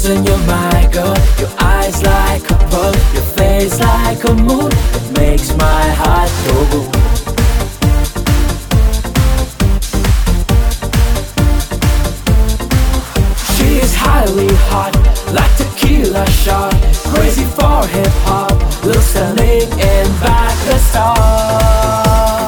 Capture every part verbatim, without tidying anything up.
Listen, you're my girl. Your eyes like a pearl, your face like a moon. It makes my heart go boom. She is highly hot, like tequila shot. Crazy for hip hop, looks stunning in back the star.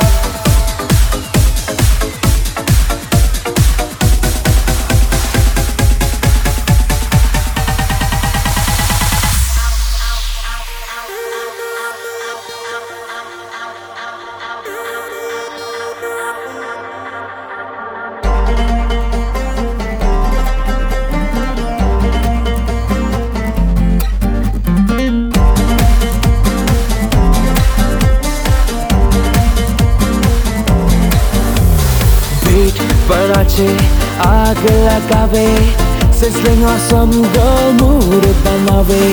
Banache, आग लगावे, sizzling awesome girl mood बनावे.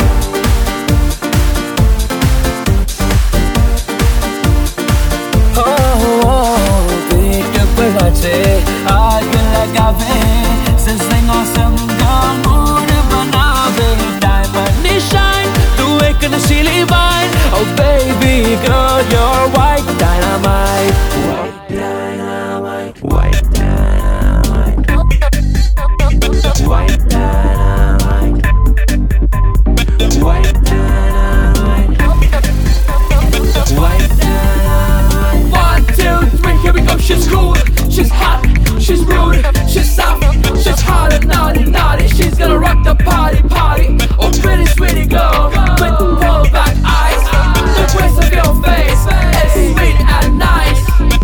Oh, oh, beat banache, आग लगावे, sizzling awesome girl mood बनावे. Diamond shine, तू एक नशीली wine. Oh baby girl, you're white dynamite. White dynamite. White dynamite. White dynamite. White dynamite. White dynamite. One, two, three, here we go. She's cool, she's hot, she's rude, she's soft, she's hot and naughty, naughty. She's gonna rock the party, party. Oh, pretty sweetie girl, with pull back eyes, the grace of your face is sweet and nice.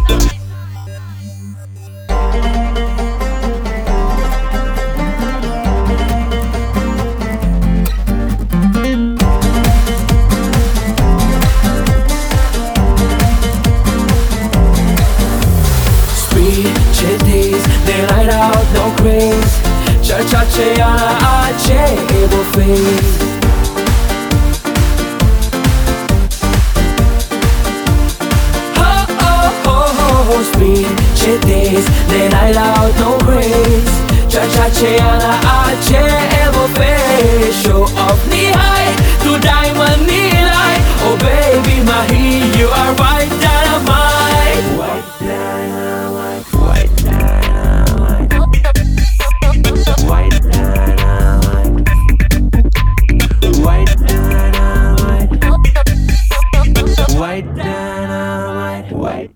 Chitties, they light out, no craze. Cha-cha-cha-yana, achevo face. Ho-ho-ho-ho, speed chitties, they light out, no craze. Cha-cha-cha-yana, achevo face. Show off knee high, to diamond knee light. Oh baby, mahi, you are white dynamite. White dynamite. White dynamite. White dynamite. White dynamite. White dynamite. White